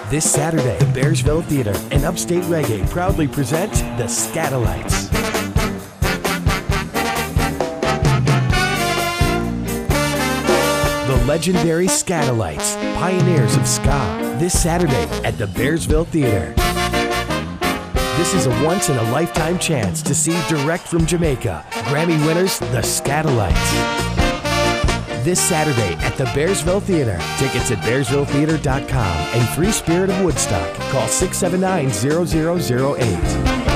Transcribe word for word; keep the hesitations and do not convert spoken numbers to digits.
This Saturday, the Bearsville Theater and Upstate Reggae proudly present the Skatalites. The legendary Skatalites, pioneers of ska, this Saturday at the Bearsville Theater. This is a once-in-a-lifetime chance to see direct from Jamaica, Grammy winners, the Skatalites. This Saturday at the Bearsville Theater. Tickets at bearsville theater dot com and Free Spirit of Woodstock. Call six seven nine, zero zero zero eight.